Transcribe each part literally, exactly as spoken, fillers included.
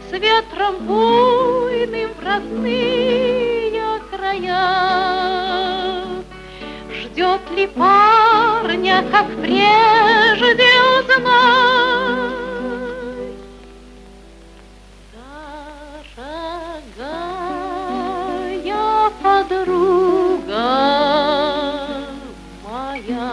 с ветром буйным в родные края. Ждет ли парня, как прежде узнать? Дорогая подруга моя.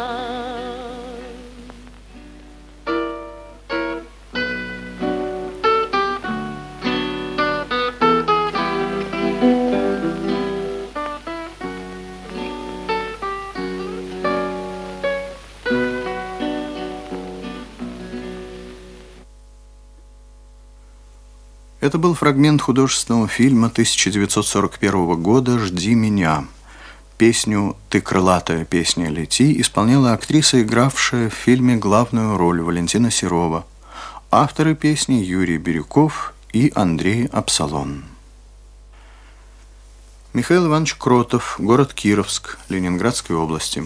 Это был фрагмент художественного фильма тысяча девятьсот сорок первого года «Жди меня». Песню «Ты крылатая песня, лети» исполняла актриса, игравшая в фильме главную роль, Валентина Серова. Авторы песни Юрий Бирюков и Андрей Апсалон. Михаил Иванович Кротов, город Кировск, Ленинградской области.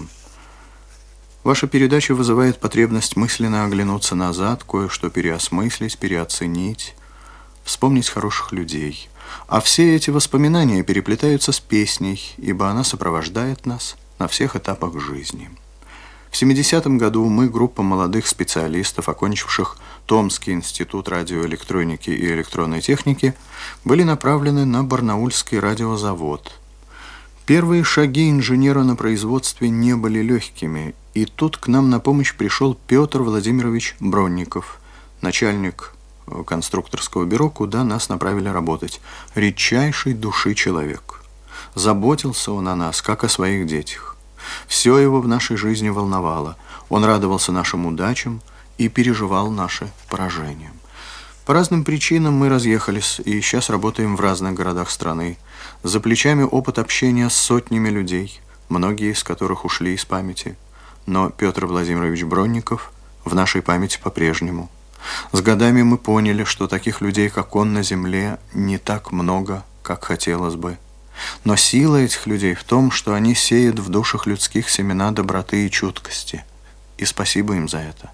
Ваша передача вызывает потребность мысленно оглянуться назад, кое-что переосмыслить, переоценить, вспомнить хороших людей. А все эти воспоминания переплетаются с песней, ибо она сопровождает нас на всех этапах жизни. В семидесятом году мы, группа молодых специалистов, окончивших Томский институт радиоэлектроники и электронной техники, были направлены на Барнаульский радиозавод. Первые шаги инженера на производстве не были легкими, и тут к нам на помощь пришел Петр Владимирович Бронников, начальник конструкторского бюро, куда нас направили работать. Редчайшей души человек. Заботился он о нас, как о своих детях. Все его в нашей жизни волновало. Он радовался нашим удачам и переживал наши поражения. По разным причинам мы разъехались и сейчас работаем в разных городах страны. За плечами опыт общения с сотнями людей, многие из которых ушли из памяти. Но Петр Владимирович Бронников в нашей памяти по-прежнему. С годами мы поняли, что таких людей, как он, на земле не так много, как хотелось бы. Но сила этих людей в том, что они сеют в душах людских семена доброты и чуткости. И спасибо им за это.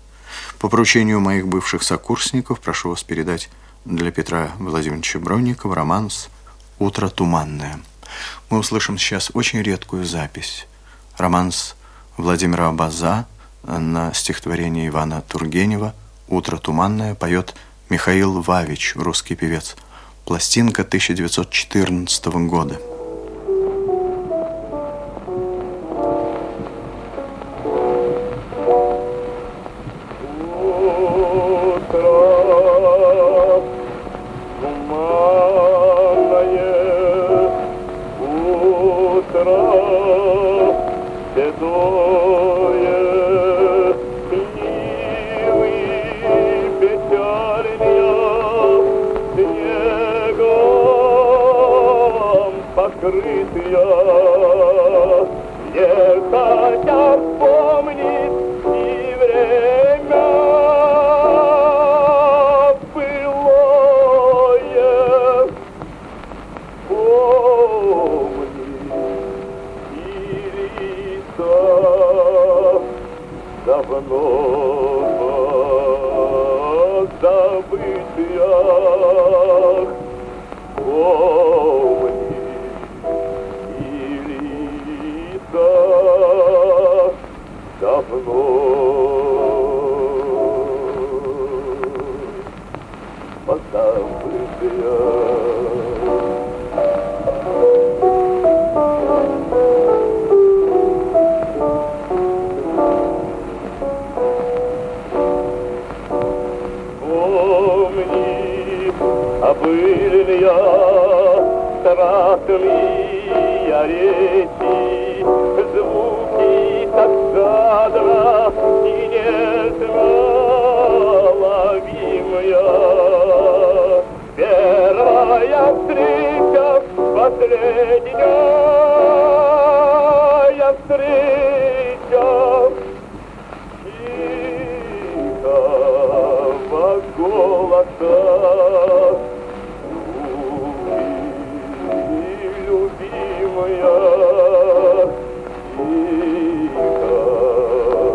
По поручению моих бывших сокурсников прошу вас передать для Петра Владимировича Бронникова романс «Утро туманное». Мы услышим сейчас очень редкую запись. Романс Владимира Абаза на стихотворение Ивана Тургенева «Утро туманное» поет Михаил Вавич, русский певец. Пластинка тысяча девятьсот четырнадцатого года.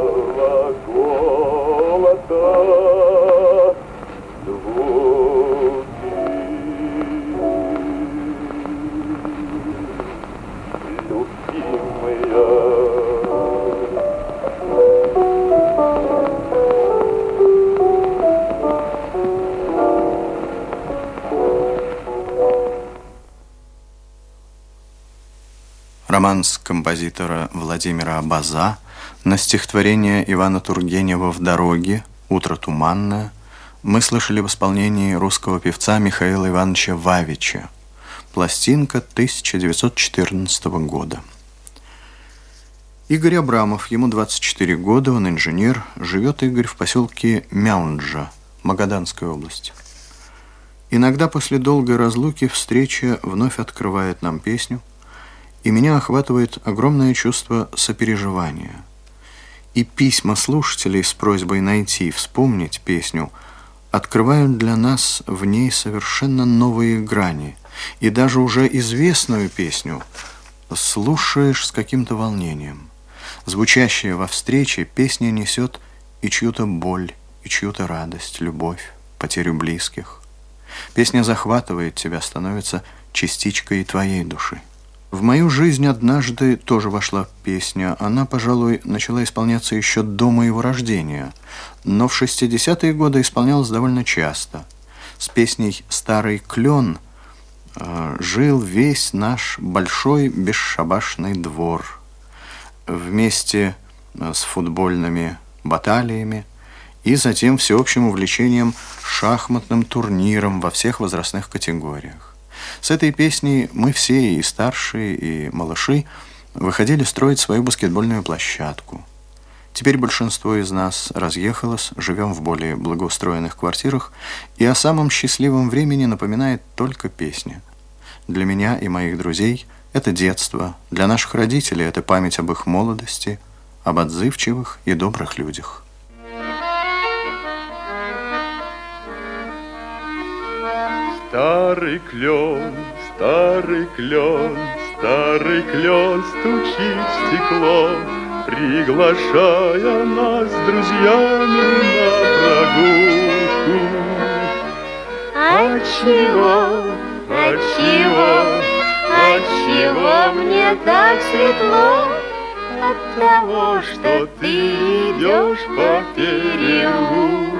Oh романс композитора Владимира Абаза на стихотворение Ивана Тургенева «В дороге», «Утро туманное» мы слышали в исполнении русского певца Михаила Ивановича Вавича. Пластинка тысяча девятьсот четырнадцатого года. Игорь Абрамов, ему двадцать четыре года, он инженер, живет Игорь в поселке Мяунджа, Магаданской области. Иногда после долгой разлуки встреча вновь открывает нам песню, и меня охватывает огромное чувство сопереживания. И письма слушателей с просьбой найти и вспомнить песню открывают для нас в ней совершенно новые грани, и даже уже известную песню слушаешь с каким-то волнением. Звучащая во встрече, песня несет и чью-то боль, и чью-то радость, любовь, потерю близких. Песня захватывает тебя, становится частичкой твоей души. В мою жизнь однажды тоже вошла песня. Она, пожалуй, начала исполняться еще до моего рождения, но в шестидесятые годы исполнялась довольно часто. С песней «Старый клен» э, жил весь наш большой бесшабашный двор. Вместе с футбольными баталиями и затем всеобщим увлечением шахматным турниром во всех возрастных категориях. С этой песней мы все, и старшие, и малыши, выходили строить свою баскетбольную площадку. Теперь большинство из нас разъехалось, живем в более благоустроенных квартирах, и о самом счастливом времени напоминает только песня. Для меня и моих друзей это детство, для наших родителей это память об их молодости, об отзывчивых и добрых людях. Старый клен, старый клен, старый клен стучит в стекло, приглашая нас с друзьями на прогулку. Отчего, отчего, отчего мне так светло? От того, что ты идешь по переулку.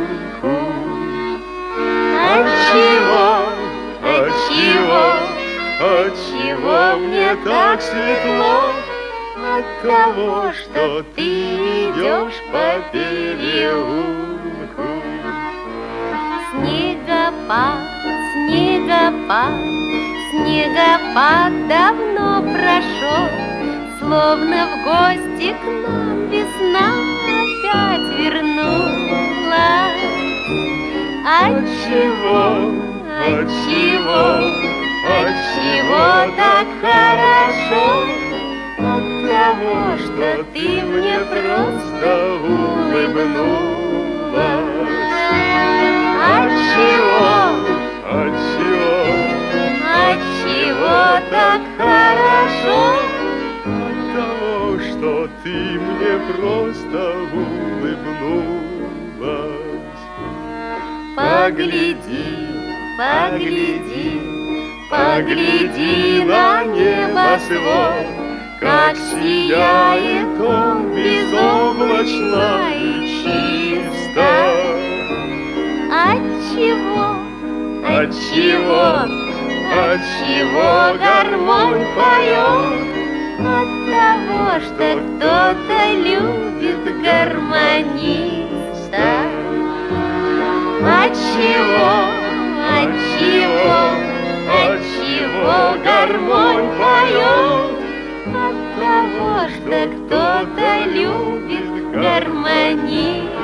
Отчего, отчего, отчего мне так светло? От того, что ты идешь по переулку. Снегопад, снегопад, снегопад давно прошел, словно в гости к нам весна опять вернулась. Отчего, отчего, отчего так хорошо? От того, что ты мне просто улыбнулась. Отчего, Отчего, отчего так хорошо? от того, что ты мне просто улыбнулась. Погляди, погляди, погляди на небосвод, как сияет он безоблачно и чисто. Отчего, отчего, отчего гармонь поет? От того, что кто-то любит гармониста. Отчего, отчего, отчего гармонь поет? От того, что кто-то любит гармониста.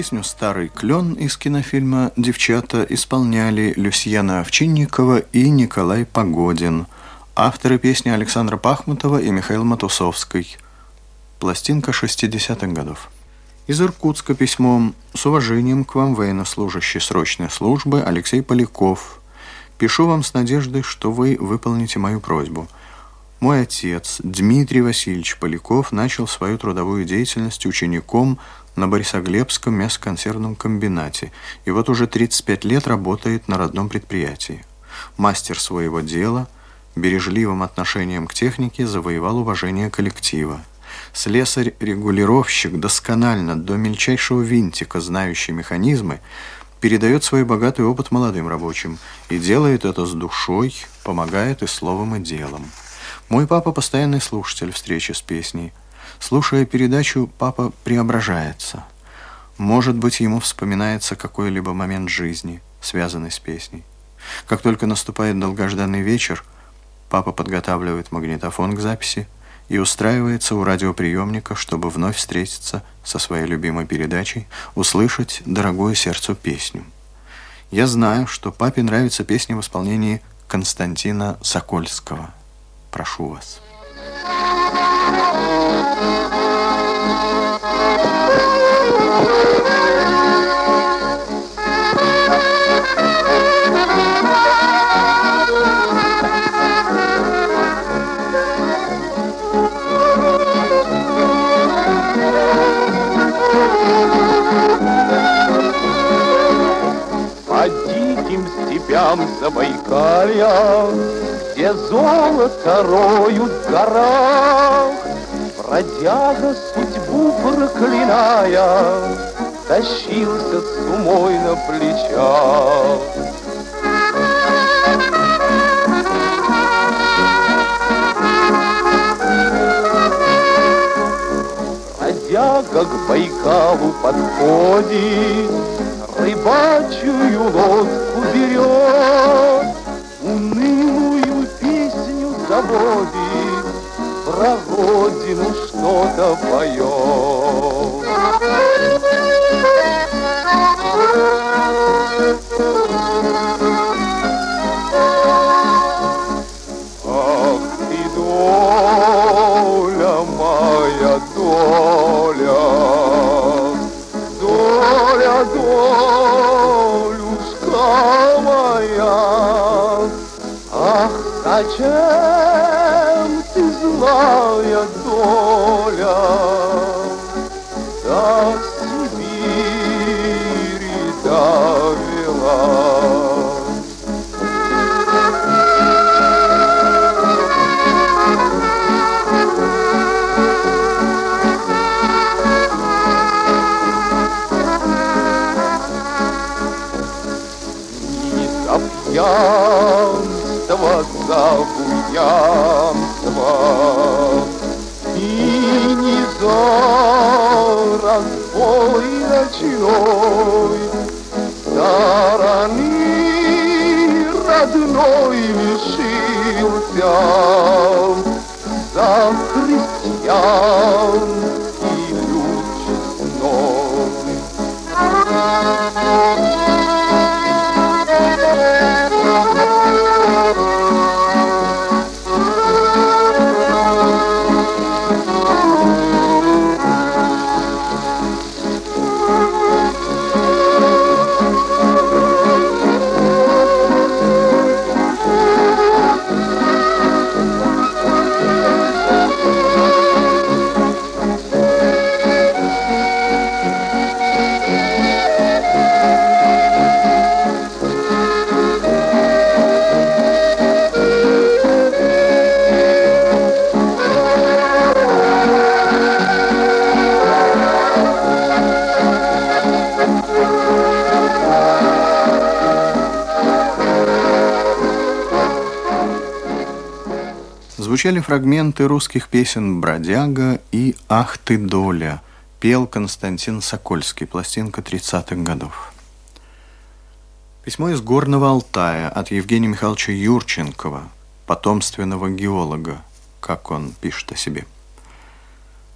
Песню «Старый клен» из кинофильма «Девчата» исполняли Люсьена Овчинникова и Николай Погодин. Авторы песни Александра Пахмутова и Михаил Матусовский. Пластинка шестидесятых годов. Из Иркутска письмом: «С уважением к вам, военнослужащий срочной службы Алексей Поляков. Пишу вам с надеждой, что вы выполните мою просьбу. Мой отец, Дмитрий Васильевич Поляков, начал свою трудовую деятельность учеником на Борисоглебском мясоконсервном комбинате и вот уже тридцать пять лет работает на родном предприятии. Мастер своего дела, бережливым отношением к технике завоевал уважение коллектива. Слесарь-регулировщик, досконально, до мельчайшего винтика, знающий механизмы, передает свой богатый опыт молодым рабочим и делает это с душой, помогает и словом, и делом. Мой папа постоянный слушатель встречи с песней. Слушая передачу, папа преображается. Может быть, ему вспоминается какой-либо момент жизни, связанный с песней. Как только наступает долгожданный вечер, папа подготавливает магнитофон к записи и устраивается у радиоприемника, чтобы вновь встретиться со своей любимой передачей, услышать дорогую сердцу песню. Я знаю, что папе нравится песня в исполнении Константина Сокольского. Прошу вас. По диким степям Забайкалья, где золото роют в горах, бродяга, судьбу проклиная, тащился с умой на плечах. Бродяга к Байкалу подходит, рыбачью лодку берет, унылую песню заводит, про родину что-то поет. Ах ты, доля моя, доля, доля, долюшка моя, ах, зачем ты, злая доля, до Сибири довела? Пьянство за буянство и не за разбой ночной, стороны родной лишился, за крестьян и люд честной. Звучали фрагменты русских песен «Бродяга» и «Ах ты, доля», пел Константин Сокольский, пластинка тридцатых годов. Письмо из Горного Алтая от Евгения Михайловича Юрченкова, потомственного геолога, как он пишет о себе.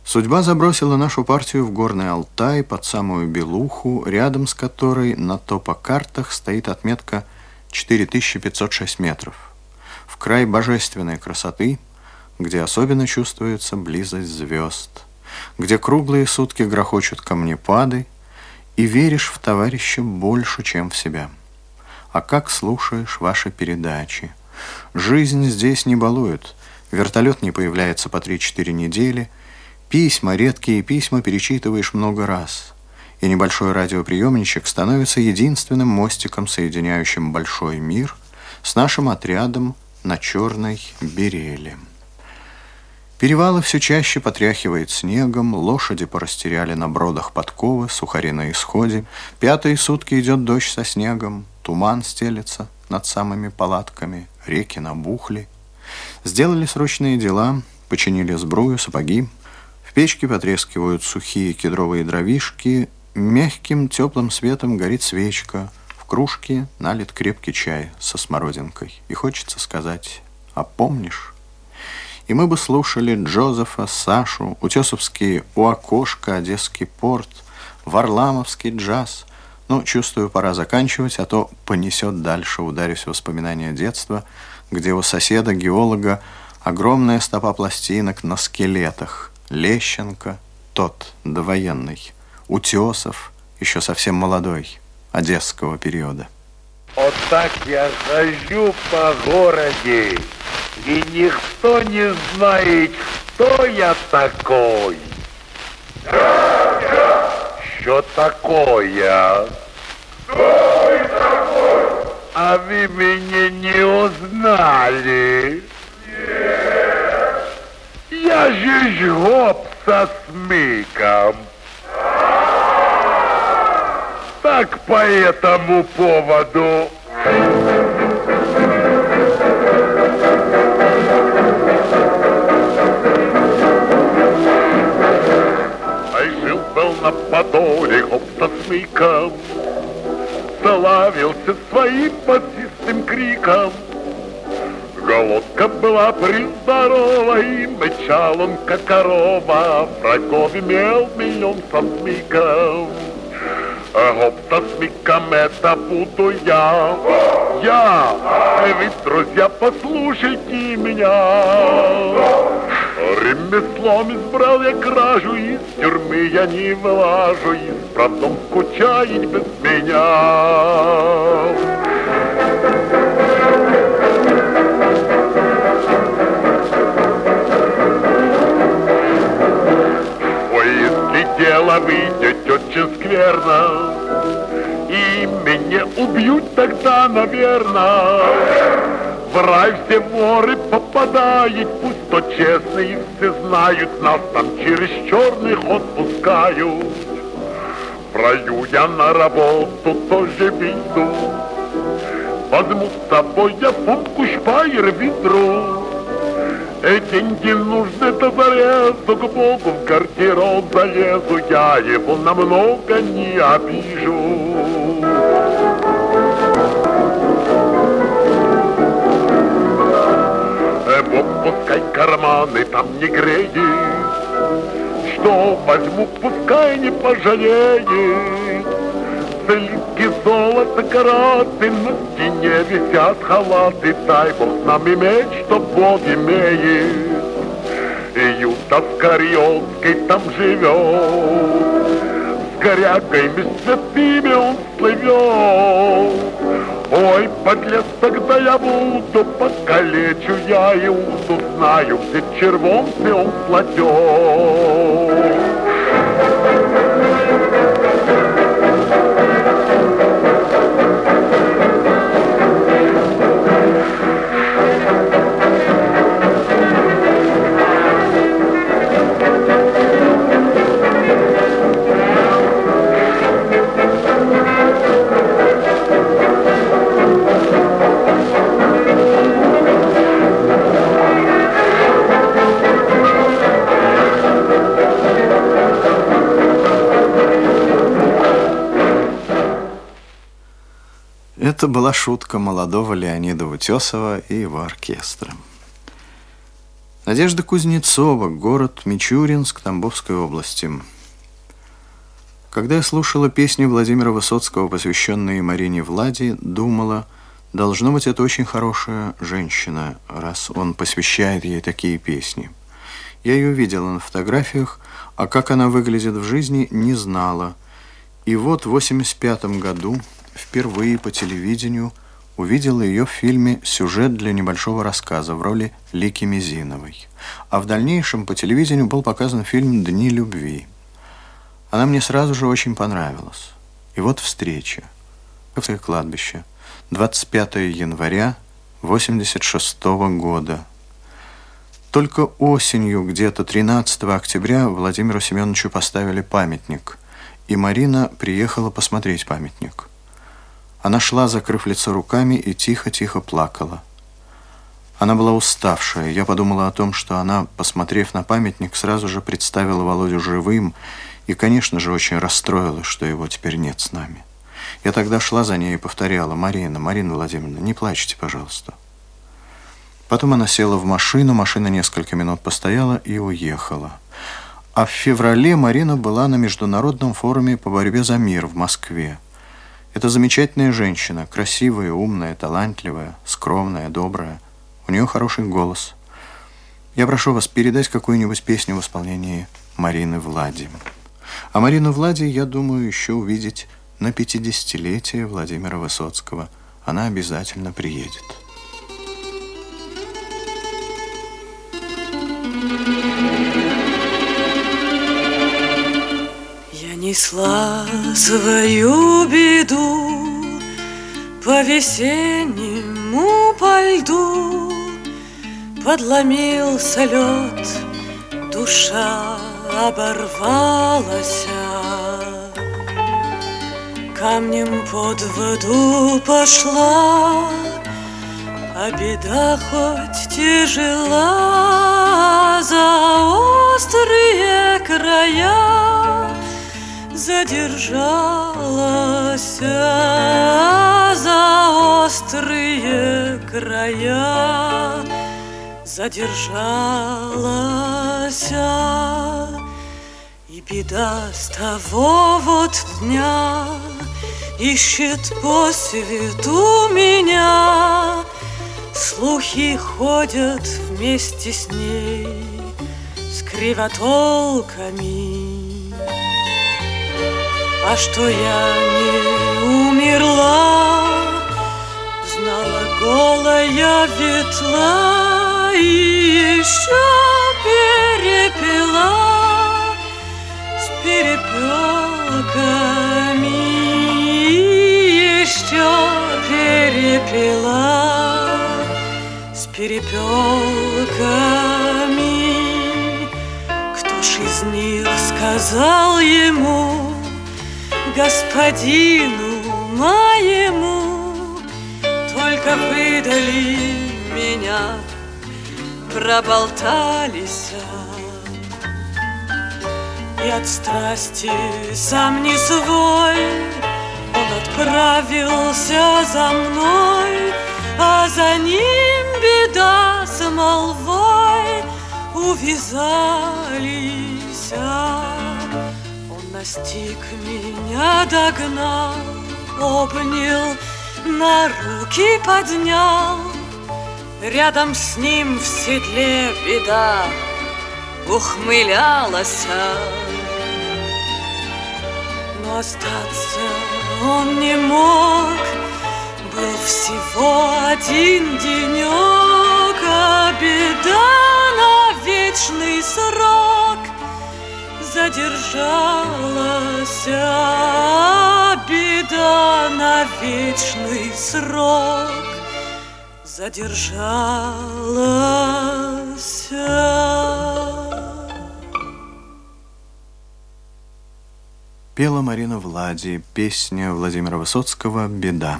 Судьба забросила нашу партию в горный Алтай под самую Белуху, рядом с которой на топокартах стоит отметка четыре тысячи пятьсот шесть метров. В край божественной красоты, где особенно чувствуется близость звезд, где круглые сутки грохочут камнепады, и веришь в товарища больше, чем в себя. А как слушаешь ваши передачи? Жизнь здесь не балует, вертолет не появляется по три-четыре недели, письма, редкие письма перечитываешь много раз, и небольшой радиоприемничек становится единственным мостиком, соединяющим большой мир с нашим отрядом на Черной Береле. Перевалы все чаще потряхивает снегом, лошади порастеряли на бродах подковы, сухари на исходе. Пятые сутки идет дождь со снегом, туман стелется над самыми палатками, реки набухли. Сделали срочные дела, починили сбрую, сапоги. В печке потрескивают сухие кедровые дровишки, мягким теплым светом горит свечка, в кружке налит крепкий чай со смородинкой. И хочется сказать: а помнишь? И мы бы слушали Джозефа, Сашу, утесовский «У окошка», одесский порт, варламовский джаз. Но, чувствую, пора заканчивать, а то понесет дальше, ударюсь в воспоминания детства, где у соседа-геолога огромная стопа пластинок на скелетах. Лещенко, тот, довоенный, Утесов, еще совсем молодой, одесского периода. Вот так я хожу по городе, и никто не знает, кто я такой. Что такое? Кто вы такой? А вы меня не узнали? Нет. Я же жгоб со смыком. Так по этому поводу. Жил-был на Подоле хоп со смыком, славился своим басистым криком. Голодка была приздорова, и мычал он, как корова. Врагов имел миллион со смыком. Гоп со смыком, это буду я. Я, вы, друзья, послушайте меня. Ремеслом избрал я кражу, из тюрьмы я не вылажу, и с правдом скучает без меня. Ой, если дело выйдет очень скверно, и меня убьют тогда, наверное, в рай все воры попадают, пусть то честные все знают, нас там через черный ход пускают. В раю я на работу тоже веду, возьму с собой я сумку, шпайер, ведро. И деньги нужны до зарезу, к Богу в гардероб залезу, я его намного не обижу. Бог, пускай карманы там не греет, что возьму, пускай не пожалеет. Слитки золота, караты, на стене висят халаты, дай Бог нам иметь, что Бог имеет. И Юда Скариотский там живет, с коряками святыми он слывет. Ой, подлец, тогда я буду, покалечу я Иуду, знаю, где червонцы он платет. Это была шутка молодого Леонида Утесова и его оркестра. Надежда Кузнецова, город Мичуринск, Тамбовской области. Когда я слушала песни Владимира Высоцкого, посвященные Марине Влади, думала, должно быть, это очень хорошая женщина, раз он посвящает ей такие песни. Я ее видела на фотографиях, а как она выглядит в жизни, не знала. И вот в восемьдесят пятом году впервые по телевидению увидела ее в фильме «Сюжет для небольшого рассказа» в роли Лики Мизиновой. А в дальнейшем по телевидению был показан фильм «Дни любви». Она мне сразу же очень понравилась. И вот встреча. В кладбище. двадцать пятого января восемьдесят шестого года. Только осенью, где-то тринадцатого октября, Владимиру Семеновичу поставили памятник. И Марина приехала посмотреть памятник. Она шла, закрыв лицо руками, и тихо-тихо плакала. Она была уставшая. Я подумала о том, что она, посмотрев на памятник, сразу же представила Володю живым и, конечно же, очень расстроилась, что его теперь нет с нами. Я тогда шла за ней и повторяла: «Марина, Марина Владимировна, не плачьте, пожалуйста». Потом она села в машину, машина несколько минут постояла и уехала. А в феврале Марина была на Международном форуме по борьбе за мир в Москве. Это замечательная женщина, красивая, умная, талантливая, скромная, добрая. У нее хороший голос. Я прошу вас передать какую-нибудь песню в исполнении Марины Влади. А Марину Влади, я думаю, еще увидеть на пятидесятилетие Владимира Высоцкого. Она обязательно приедет. Несла свою беду по весеннему по льду, подломился лед, душа оборвалась, камнем под воду пошла, а беда хоть тяжела, за острые края задержалась, за острые края задержалась. И беда с того вот дня ищет по свету меня, слухи ходят вместе с ней, с кривотолками. А что я не умерла, знала голая ветла, и еще перепела с перепелками, еще перепела с перепелками. Кто ж из них сказал ему, господину моему, только выдали меня, проболтались, и от страсти сам не свой он отправился за мной, а за ним беда с молвой увязались. Настиг меня, догнал, обнял, на руки поднял. Рядом с ним в седле беда ухмылялась. Но остаться он не мог, был всего один денек, а беда на вечный срок задержалась, беда на вечный срок задержалась. Пела Марина Влади, песня Владимира Высоцкого «Беда».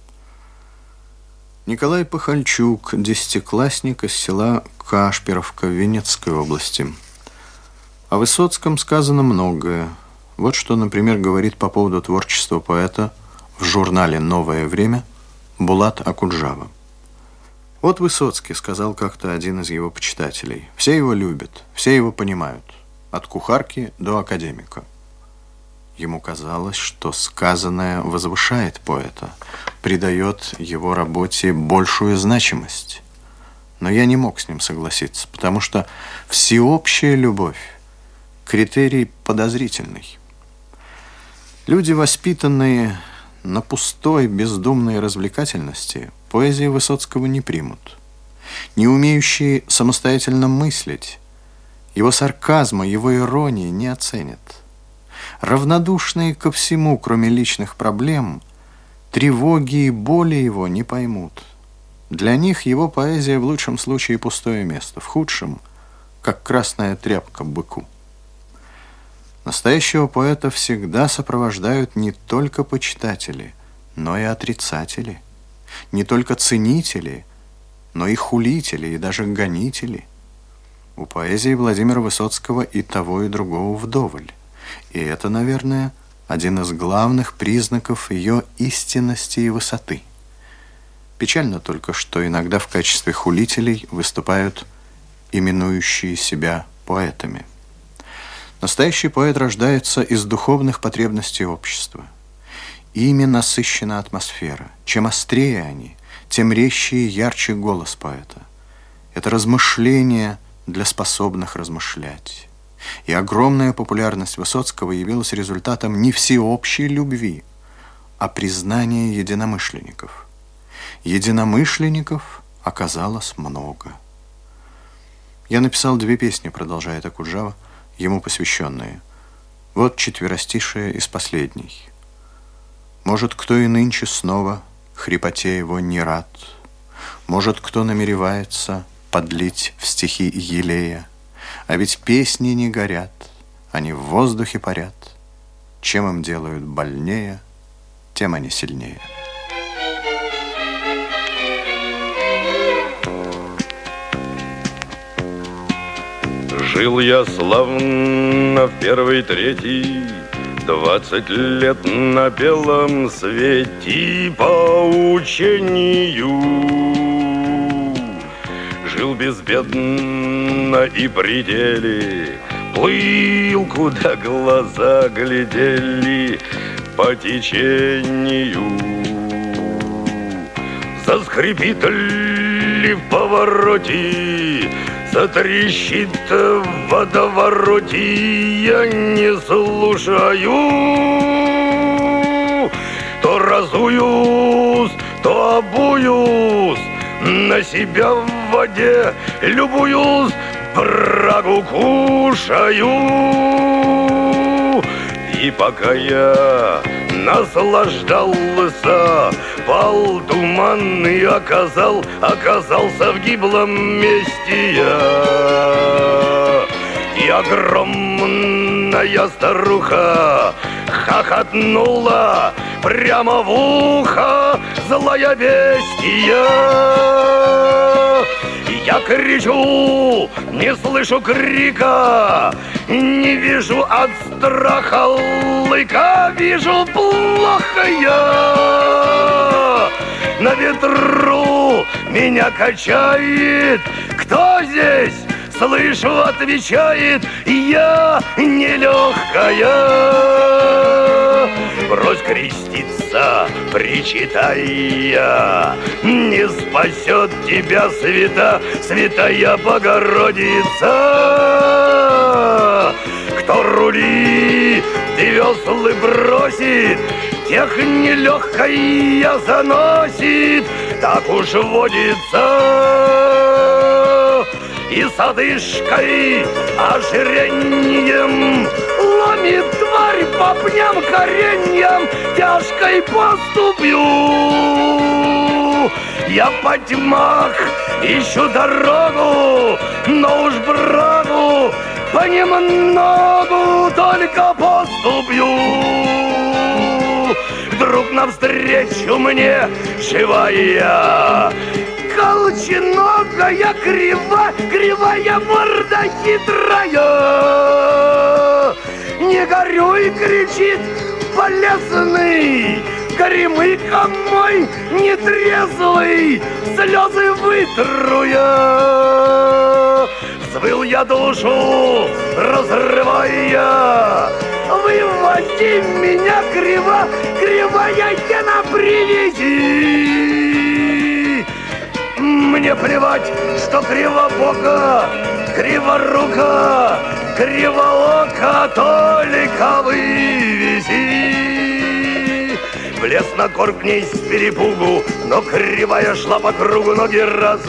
Николай Пахальчук, десятиклассник из села Кашпировка Винницкой области. О Высоцком сказано многое. Вот что, например, говорит по поводу творчества поэта в журнале «Новое время» Булат Акуджава. Вот Высоцкий сказал как-то один из его почитателей. Все его любят, все его понимают, от кухарки до академика. Ему казалось, что сказанное возвышает поэта, придает его работе большую значимость. Но я не мог с ним согласиться, потому что всеобщая любовь – критерий подозрительный. Люди, воспитанные на пустой, бездумной развлекательности, поэзии Высоцкого не примут. Не умеющие самостоятельно мыслить, его сарказма, его иронии не оценят. Равнодушные ко всему, кроме личных проблем, тревоги и боли его не поймут. Для них его поэзия в лучшем случае пустое место, в худшем, как красная тряпка быку. Настоящего поэта всегда сопровождают не только почитатели, но и отрицатели, не только ценители, но и хулители, и даже гонители. У поэзии Владимира Высоцкого и того, и другого вдоволь. И это, наверное, один из главных признаков ее истинности и высоты. Печально только, что иногда в качестве хулителей выступают именующие себя поэтами. Настоящий поэт рождается из духовных потребностей общества. Ими насыщена атмосфера. Чем острее они, тем резче и ярче голос поэта. Это размышление для способных размышлять. И огромная популярность Высоцкого явилась результатом не всеобщей любви, а признания единомышленников. Единомышленников оказалось много. Я написал две песни, продолжает Окуджава, ему посвященные. Вот четверостишие из последней. Может, кто и нынче снова хрипоте его не рад, может, кто намеревается подлить в стихи елея, а ведь песни не горят, они в воздухе парят. Чем им делают больнее, тем они сильнее. Жил я славно в первый, третий, двадцать лет на белом свете по учению. Жил безбедно и при деле, плыл, куда глаза глядели, по течению. Заскрипит ли в повороте, затрещит в водовороте, я не слушаю. То разуюсь, то обуюсь, на себя в воде любуюсь, брагу кушаю. И пока я наслаждался, пал туманный, оказал, оказался в гиблом месте я. И огромная старуха хохотнула прямо в ухо, злая бестия. Я кричу, не слышу крика, не вижу от страха лыка, вижу плохо я. На ветру меня качает, кто здесь? Слышу, отвечает, я нелегкая. Брось креститься, причитая, не спасет тебя свята, святая Богородица. Кто рули и веслы бросит, тех нелегкая заносит, так уж водится. И с одышкой, ожирением ломит тварь по пням кореньям тяжкой поступью. Я по тьмах ищу дорогу, но уж брагу понемногу только поступью. Вдруг навстречу мне живая, колченогая, крива, кривая морда хитрая. Не горюй, кричит болезный, горемыка мой нетрезвый, слезы вытру я. Взвыл я душу, разрывая, выводи меня криво, кривая тена привези. Мне плевать, что кривобока, криворука, кривоока, только вывези. Влез на горб к ней с перепугу, но кривая шла по кругу, ноги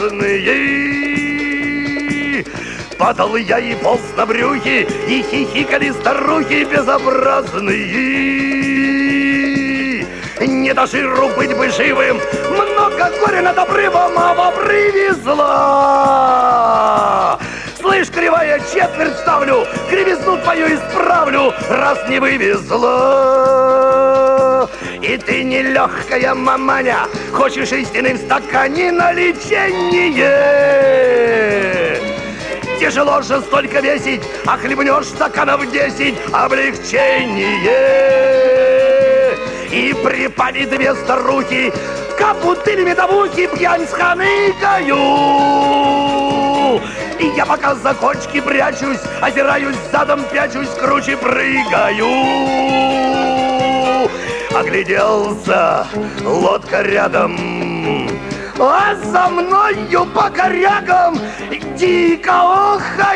разные. Падал я и полз на брюхе, и хихикали старухи безобразные. Не до жиру быть бы живым, много горя над обрывом, а привезла. Слышь, кривая, четверть ставлю, кривизну твою исправлю, раз не вывезла. И ты нелегкая маманя, хочешь истины в стакане на лечение. Тяжело же столько весить, а хлебнешь стаканов десять, облегчение. И припали две старухи, как бутыль медовухи, пьянь сханыкаю. И я пока за кочки прячусь, озираюсь задом, пячусь, круче прыгаю. Огляделся, лодка рядом, а за мною по корягам дико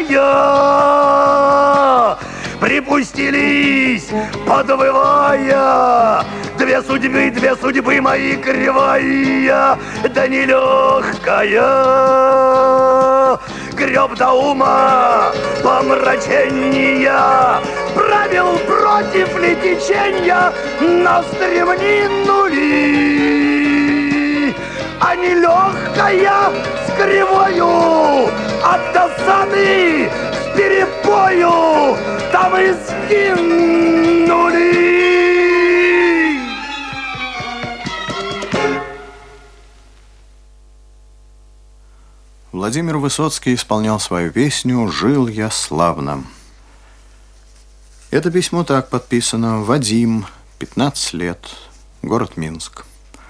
охая. Припустились, подвывая, две судьбы, две судьбы мои кривая, да нелегкая. Греб до ума помрачения, правил против ли течения, на стремнинули. А нелегкая с кривою, от досады с перепою, там и скинули. Владимир Высоцкий исполнял свою песню «Жил я славно». Это письмо так подписано: Вадим, пятнадцать лет, город Минск.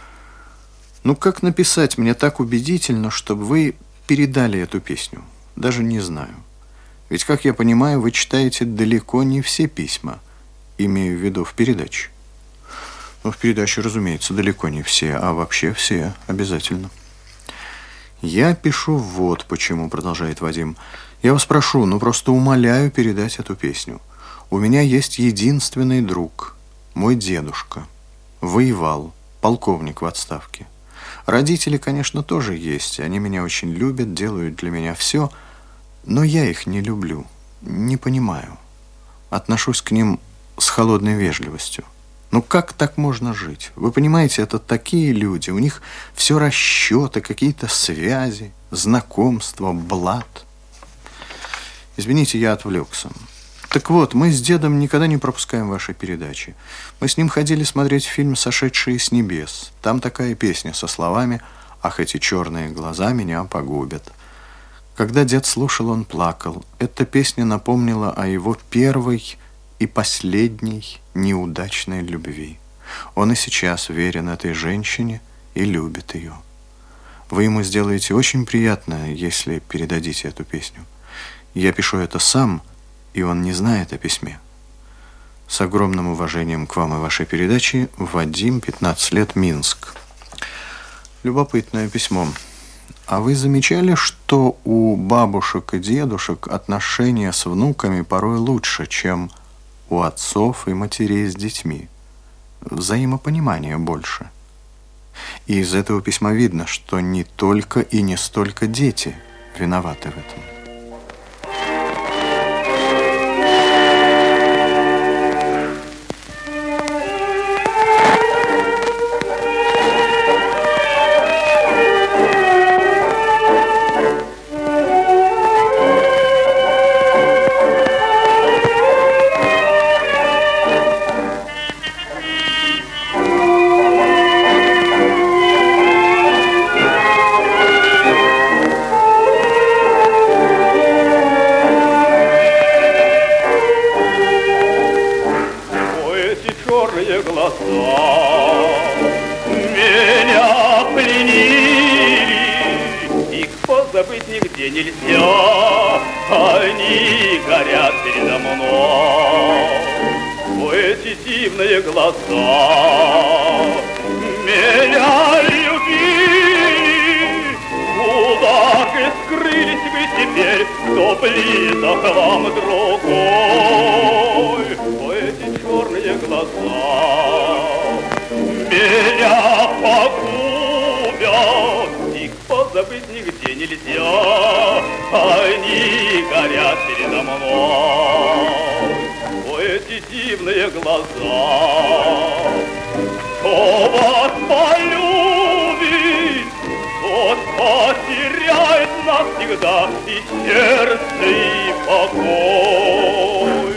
Ну как написать мне так убедительно, чтобы вы передали эту песню? Даже не знаю. Ведь, как я понимаю, вы читаете далеко не все письма, имею в виду в передаче. Ну, в передаче, разумеется, далеко не все, а вообще все обязательно. «Я пишу вот почему», — продолжает Вадим. «Я вас прошу, ну просто умоляю передать эту песню. У меня есть единственный друг, мой дедушка. Воевал, полковник в отставке. Родители, конечно, тоже есть, они меня очень любят, делают для меня все, но я их не люблю, не понимаю. Отношусь к ним с холодной вежливостью. Ну как так можно жить? Вы понимаете, это такие люди, у них все расчеты, какие-то связи, знакомства, блат». Извините, я отвлекся. Так вот, мы с дедом никогда не пропускаем ваши передачи. Мы с ним ходили смотреть фильм «Сошедшие с небес». Там такая песня со словами «Ах, эти черные глаза меня погубят». Когда дед слушал, он плакал. Эта песня напомнила о его первой и последней неудачной любви. Он и сейчас верен этой женщине и любит ее. Вы ему сделаете очень приятно, если передадите эту песню. Я пишу это сам, и он не знает о письме. С огромным уважением к вам и вашей передаче, Вадим, пятнадцать лет, Минск. Любопытное письмо. А вы замечали, что у бабушек и дедушек отношения с внуками порой лучше, чем у отцов и матерей с детьми? Взаимопонимания больше. И из этого письма видно, что не только и не столько дети виноваты в этом. забыть нигде нельзя, они горят передо мной. Эти дивные глаза меня любили. Куда же скрылись вы теперь, кто близок вам другой? Эти черные глаза меня погубят, их позабыть нигде нельзя, они горят передо мной. Эти дивные глаза, кто вас полюбит, тот потеряет навсегда и сердце, и покой.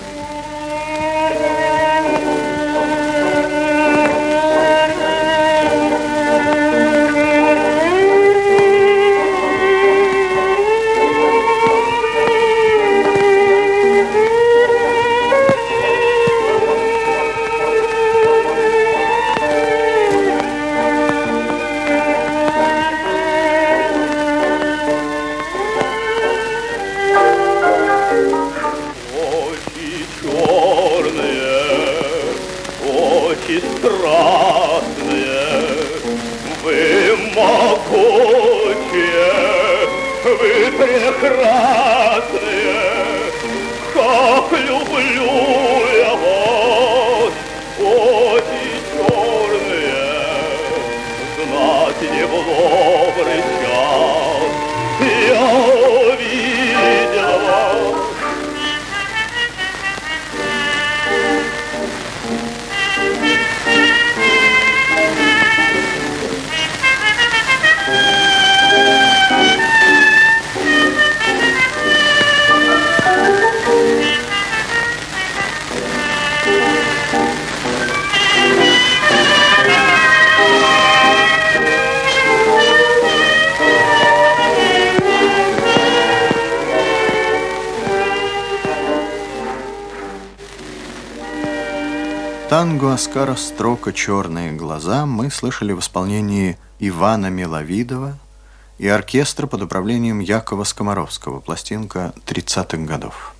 Страстные, вы могучие, вы прекрасные, как люблю я вас, очи черные, знать не в добрый час я увидел вас. Танго Оскара Строка «Черные глаза» мы слышали в исполнении Ивана Миловидова и оркестра под управлением Якова Скоморовского, пластинка тридцатых годов.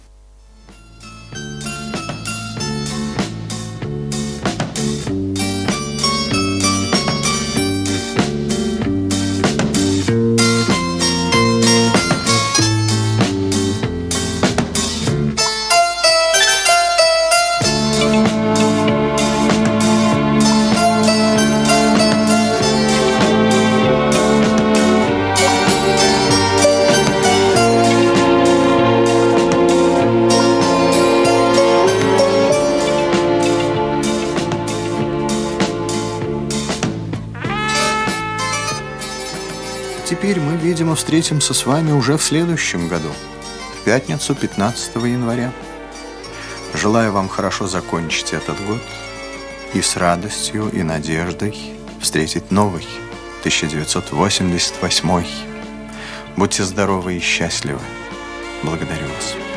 Теперь мы, видимо, встретимся с вами уже в следующем году, в пятницу, пятнадцатого января. Желаю вам хорошо закончить этот год и с радостью и надеждой встретить новый, тысяча девятьсот восемьдесят восьмой. Будьте здоровы и счастливы. Благодарю вас.